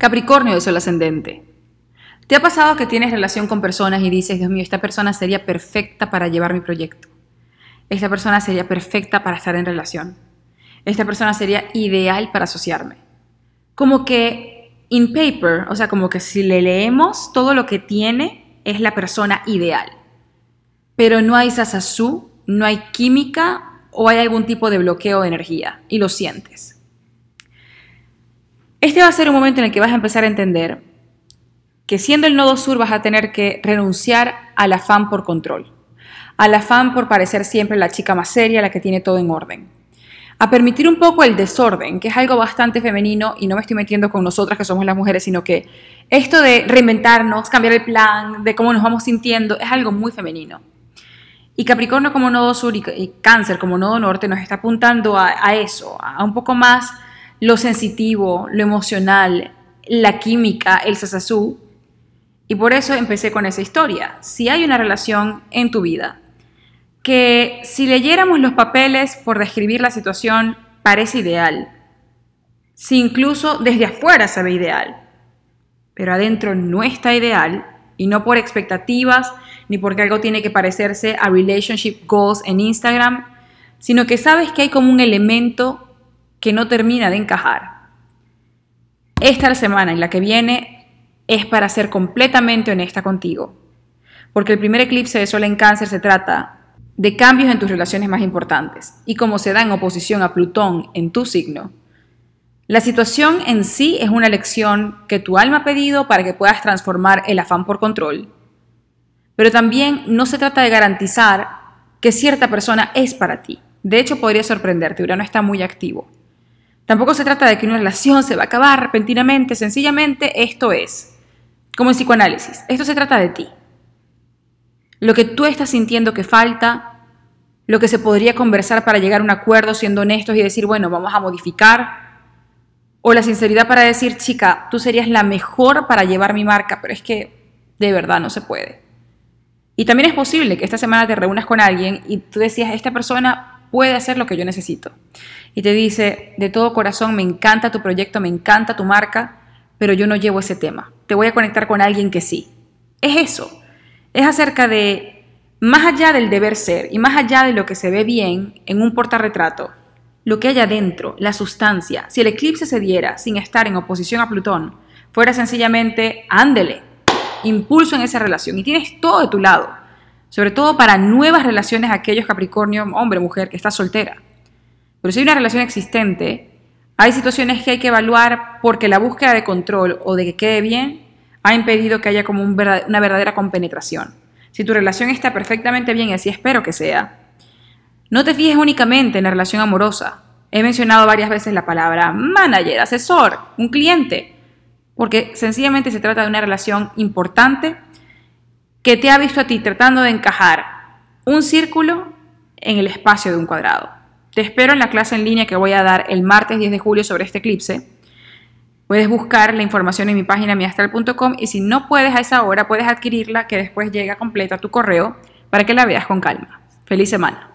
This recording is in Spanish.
Capricornio de Sol ascendente. ¿Te ha pasado que tienes relación con personas y dices, Dios mío, esta persona sería perfecta para llevar mi proyecto? Esta persona sería perfecta para estar en relación. Esta persona sería ideal para asociarme. Como que in paper, o sea, como que si le leemos todo lo que tiene, es la persona ideal. Pero no hay sasasú, no hay química o hay algún tipo de bloqueo de energía y lo sientes. Este va a ser un momento en el que vas a empezar a entender que siendo el nodo sur vas a tener que renunciar al afán por control, al afán por parecer siempre la chica más seria, la que tiene todo en orden, a permitir un poco el desorden, que es algo bastante femenino, y no me estoy metiendo con nosotras que somos las mujeres, sino que esto de reinventarnos, cambiar el plan, de cómo nos vamos sintiendo, es algo muy femenino. Y Capricornio como nodo sur y Cáncer como nodo norte nos está apuntando a eso, a un poco más lo sensitivo, lo emocional, la química, el sasasú. Y por eso empecé con esa historia. Si hay una relación en tu vida que si leyéramos los papeles por describir la situación parece ideal, si incluso desde afuera se ve ideal, pero adentro no está ideal, y no por expectativas ni porque algo tiene que parecerse a relationship goals en Instagram, sino que sabes que hay como un elemento que no termina de encajar. Esta semana en la que viene es para ser completamente honesta contigo, porque el primer eclipse de Sol en Cáncer se trata de cambios en tus relaciones más importantes, y como se da en oposición a Plutón en tu signo, la situación en sí es una lección que tu alma ha pedido para que puedas transformar el afán por control, pero también no se trata de garantizar que cierta persona es para ti. De hecho, podría sorprenderte, Urano está muy activo. Tampoco se trata de que una relación se va a acabar repentinamente, sencillamente esto es, como en psicoanálisis, esto se trata de ti. Lo que tú estás sintiendo que falta, lo que se podría conversar para llegar a un acuerdo siendo honestos y decir, bueno, vamos a modificar, o la sinceridad para decir, chica, tú serías la mejor para llevar mi marca, pero es que de verdad no se puede. Y también es posible que esta semana te reúnas con alguien y tú decías, esta persona puede hacer lo que yo necesito. Y te dice, de todo corazón, me encanta tu proyecto, me encanta tu marca, pero yo no llevo ese tema. Te voy a conectar con alguien que sí. Es eso. Es acerca de, más allá del deber ser y más allá de lo que se ve bien en un portarretrato, lo que hay adentro, la sustancia. Si el eclipse se diera sin estar en oposición a Plutón, fuera sencillamente, ándele, impulso en esa relación y tienes todo de tu lado. Sobre todo para nuevas relaciones, aquellos Capricornio, hombre, mujer, que está soltera. Pero si hay una relación existente, hay situaciones que hay que evaluar porque la búsqueda de control o de que quede bien ha impedido que haya como una verdadera compenetración. Si tu relación está perfectamente bien, y así espero que sea, no te fijes únicamente en la relación amorosa. He mencionado varias veces la palabra manager, asesor, un cliente, porque sencillamente se trata de una relación importante que te ha visto a ti tratando de encajar un círculo en el espacio de un cuadrado. Te espero en la clase en línea que voy a dar el martes 10 de julio sobre este eclipse. Puedes buscar la información en mi página miastral.com y si no puedes a esa hora, puedes adquirirla que después llega completa a tu correo para que la veas con calma. ¡Feliz semana!